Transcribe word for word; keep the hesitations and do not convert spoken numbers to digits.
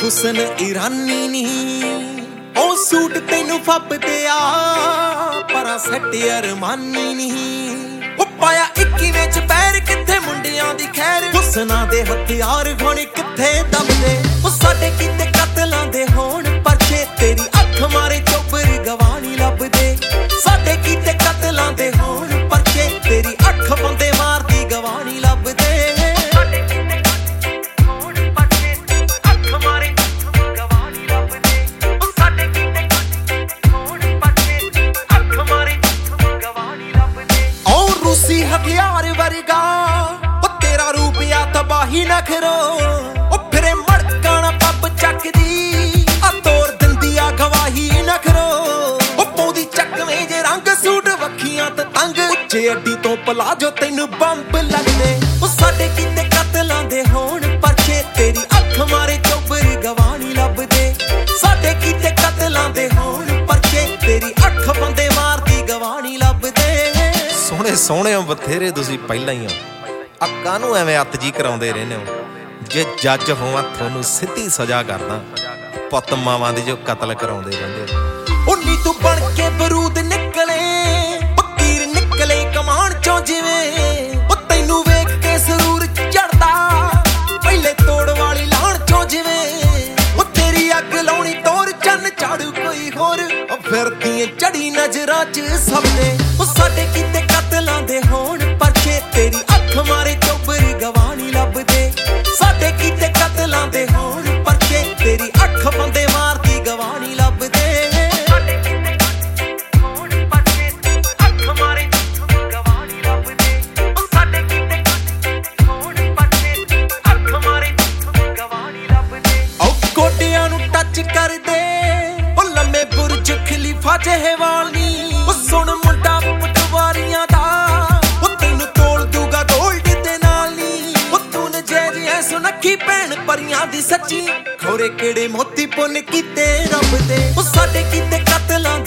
ਹੁਸਨ ਈਰਾਨੀ ਨਹੀਂ ਉਹ ਸੂਟ ਤੈਨੂੰ ਫੱਬਦੇ ਆ ਪਰ ਸੱਟ ਅਰਮਾਨੀ ਨਹੀਂ ਉਹ ਪਾਇਆ ਇੱਕੀਵੇਂ ਚ ਪੈਰ ਕਿੱਥੇ ਮੁੰਡਿਆਂ ਦੀ ਖੈਰ ਹੁਸਨਾਂ ਦੇ ਹਥਿਆਰ ਹੁਣ ਕਿੱਥੇ ਦਮਦੇ ਉਹ ਸਾਡੇ ਕੀਤੇ ਕਤਲਾਂ ਦੇ ਹੋਣ ਪਰਚੇ ਤੇਰੀ ਅੱਖ ਮਾਰੇ ਚੋਬਰ ਗਵਾਣੀ ਲੱਭਦੇ ਸਾਡੇ ਕੀਤੇ ਕਤਲਾਂ ਦੇ ਹੋਣ ਪਰਚੇ ਤੇਰੀ ਅੱਖ ਬੰਦੇ ਮਾਰਦੀ ਗਵਾਣੀ ਲੱਭਦੇ ਹਥਿਆਰ ਵਰਗਾ ਉਹ ਤੇਰਾ ਰੂਪ ਆ ਤਬਾਹੀ ਨਾ ਕਰੋ ਉਹ ਫਿਰੇ ਮੜਕਾਣਾ ਪੱਬ ਚੱਕਦੀ ਆ ਤੋਰ ਦਿੰਦੀ ਆ ਗਵਾਹੀ ਨਾ ਕਰੋ ਉਹ ਪਾਉਂਦੀ ਚੱਕਵੇਂ ਜੇ ਰੰਗ ਸੂਟ ਵੱਖੀਆਂ ਤੇ ਤੰਗ ਉੱਚੇ ਅੱਡੀ ਤੋਂ ਪਲਾਜੋ ਤੈਨੂੰ ਬੰਬ ਲੱਗਦੇ ਉਹ ਸਾਡੇ ਕੀਤੇ ਕਤਲਾਂ ਦੇ ਹੋਣ ਪਰਚੇ ਤੇਰੀ ਅੱਖ ਮਾਰੇ ਚੋਬਰ ਗਵਾਣੀ ਲੱਭਦੇ ਸਾਡੇ ਕੀਤੇ ਕਤਲਾਂ ਦੇ ਹੋਣ ਪਰਚੇ ਤੇਰੀ ਅੱਖ ਬੰਦੇ ਮਾਰਦੀ ਗਵਾਣੀ ਲੱਭਦੇ ਸੋਹਣੇ ਸੋਹਣੇ ਬਥੇਰੇ ਤੁਸੀਂ ਪਹਿਲਾਂ ਹੀ ਹੋ ਆ ਕਾਹਨੂੰ ਐਵੇਂ ਅੱਤ ਜੀ ਕਰਾਉਂਦੇ ਰਹਿੰਦੇ ਹੋ ਜੇ ਜੱਜ ਹੋਵਾਂ ਤੁਹਾਨੂੰ ਸਿੱਧੀ ਸਜ਼ਾ ਕਰਦਾ ਪੁੱਤ ਮਾਵਾਂ ਦੇ ਜੋ ਕਤਲ ਕਰਾਉਂਦੇ ਰਹਿੰਦੇ ਉਨੀ ਤੂੰ ਬਣ ਕੇ ਬਰੂਦ ਨਿਕਲੇ ਤੀਰ ਨਿਕਲੇ ਕਮਾਨ ਚੋਂ ਜਿਵੇਂ ਉਹ ਤੈਨੂੰ ਵੇਖ ਕੇ ਸਰੂਰ ਚੜਦਾ ਪਹਿਲੇ ਤੋੜ ਵਾਲੀ ਲਾਣ ਚੋਂ ਜਿਵੇਂ ਉਹ ਤੇਰੀ ਅੱਗ ਲਾਉਣੀ ਤੋਰ ਚੰਨ ਝਾੜੂ ਕੋਈ ਹੋਰ ਉਹ ਫਿਰਦੀ ਚੜੀ ਨਜ਼ਰਾਂ ਚ ਸਭ ਨੇ ਉਹ ਸਾਡੇ ਕੀਤੇ ਕਤਲਾਂ ਦੇ ਹੋਣ ਪਰਚੇ ਤੇਰੀ ਅੱਖ ਮਾਰੇ ਚੋਬਰ ਗਵਾਣੀ ਲੱਭਦੇ ਸਾਡੇ ਕੀਤੇ ਕਤਲਾਂ ਦੇ ਹੋਣ ਪਰਚੇ ਤੇਰੀ ਅੱਖ ਬੰਦੇ ਮਾਰਦੀ ਗਵਾਣੀ ਲੱਭਦੇ ਸਾਡੇ ਕੀਤੇ ਹੋਣ ਪਰਚੇ ਅੱਖ ਮਾਰੇ ਗਵਾਣੀ ਲੱਭਦੇ ਸਾਡੇ ਕੀਤੇ ਹੋਣ ਪਰਚੇ ਅੱਖ ਮਾਰੇ ਗਵਾਣੀ ਲੱਭਦੇ ਉਹ ਗੋਡਿਆਂ ਨੂੰ ਟੱਚ ਕਰਦੇ ਉਹ ਲੰਮੇ ਬੁਰਜ ਖਲੀਫਾ ਜਿਹੇ ਵਾਲੀ ਉਹ ਸੁਣ ਮੁੰਡਾ ਪਟਵਾਰੀਆਂ ਦਾ ਉਹ ਤੈਨੂੰ ਤੋਲ ਦੂਗਾ ਗੋਲਡ ਦੇ ਨਾਲ ਨੀ ਉਹ ਤੂੰ ਨਜੇ ਐ ਸੁਨੱਖੀ ਭੈਣ ਪਰੀਆਂ ਦੀ ਸੱਚੀ ਖੋਰੇ ਕਿਹੜੇ ਮੋਤੀ ਪੁੰਨ ਕੀਤੇ ਰੱਬ ਦੇ ਉਹ ਸਾਡੇ ਕੀਤੇ ਕਤਲਾਂ